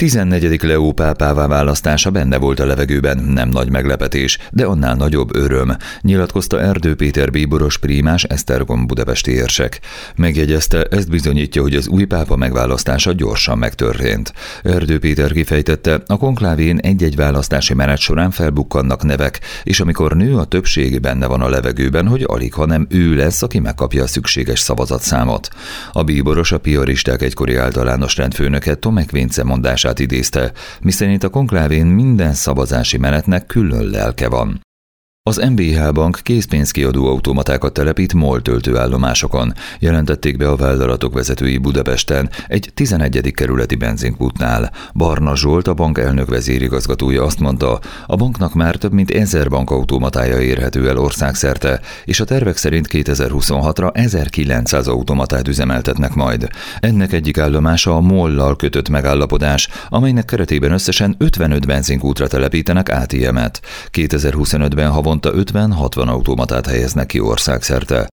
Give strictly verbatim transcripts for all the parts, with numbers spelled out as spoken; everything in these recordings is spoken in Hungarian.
tizennegyedik Leó pápává választása benne volt a levegőben, nem nagy meglepetés, de annál nagyobb öröm, nyilatkozta Erdő Péter bíboros prímás Esztergom budapesti érsek. Megjegyezte, ezt bizonyítja, hogy az új pápa megválasztása gyorsan megtörtént. Erdő Péter kifejtette, a konklávén egy-egy választási menet során felbukkannak nevek, és amikor nő a többség, benne van a levegőben, hogy alig, hanem ő lesz, aki megkapja a szükséges szavazatszámot. A bíboros a piaristák egykori általános rendfőnöke Tomek Vince mondását idézte, miszerint a konklávén minden szavazási menetnek külön lelke van. Az em bé há Bank készpénzkiadó automatákat telepít MOL töltőállomásokon, jelentették be a vállalatok vezetői Budapesten, egy tizenegyedik kerületi benzinkútnál. Barna Zsolt, a bank elnök vezérigazgatója azt mondta, a banknak már több mint ezer bankautomatája érhető el országszerte, és a tervek szerint kétezer-huszonhatra ezerkilencszáz automatát üzemeltetnek majd. Ennek egyik állomása a MOL-lal kötött megállapodás, amelynek keretében összesen ötvenöt benzinkútra telepítenek á té emet. kétezer-huszonötben havonta ötven-hatvan automatát helyeznek ki országszerte.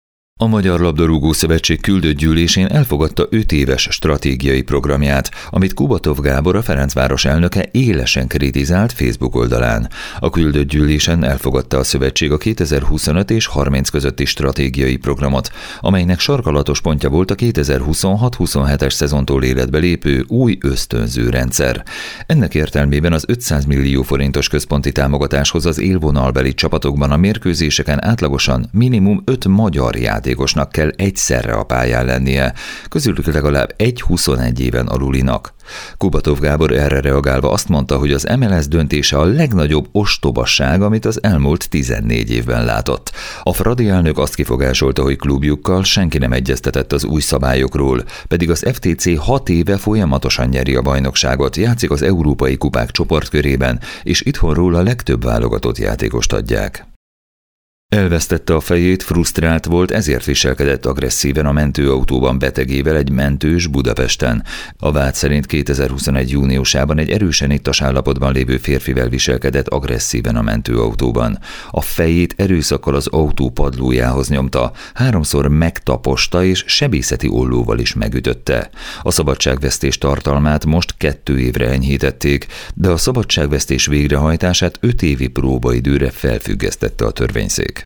A Magyar Labdarúgó Szövetség küldött gyűlésén elfogadta öt éves stratégiai programját, amit Kubatov Gábor, a Ferencváros elnöke élesen kritizált Facebook oldalán. A küldött gyűlésen elfogadta a szövetség a kétezer-huszonöt és harminc közötti stratégiai programot, amelynek sarkalatos pontja volt a kétezer-huszonhat-huszonhetes szezontól életbe lépő új ösztönző rendszer. Ennek értelmében az ötszáz millió forintos központi támogatáshoz az élvonalbeli csapatokban a mérkőzéseken átlagosan minimum öt magyar játékos játékosnak kell egyszerre a pályán lennie, közülük legalább egy huszonegy éven alulinak. Kubatov Gábor erre reagálva azt mondta, hogy az em el es döntése a legnagyobb ostobasság, amit az elmúlt tizennégy évben látott. A Fradi elnök azt kifogásolta, hogy klubjukkal senki nem egyeztetett az új szabályokról, pedig az ef té cé hat éve folyamatosan nyeri a bajnokságot, játszik az európai kupák csoportkörében, és itthonról a legtöbb válogatott játékost adják. Elvesztette a fejét, frusztrált volt, ezért viselkedett agresszíven a mentőautóban betegével egy mentős Budapesten. A vád szerint kétezer-huszonegy júniusában egy erősen ittas állapotban lévő férfivel viselkedett agresszíven a mentőautóban. A fejét erőszakkal az autó padlójához nyomta, háromszor megtaposta és sebészeti ollóval is megütötte. A szabadságvesztés tartalmát most kettő évre enyhítették, de a szabadságvesztés végrehajtását öt évi próbaidőre felfüggesztette a törvényszék.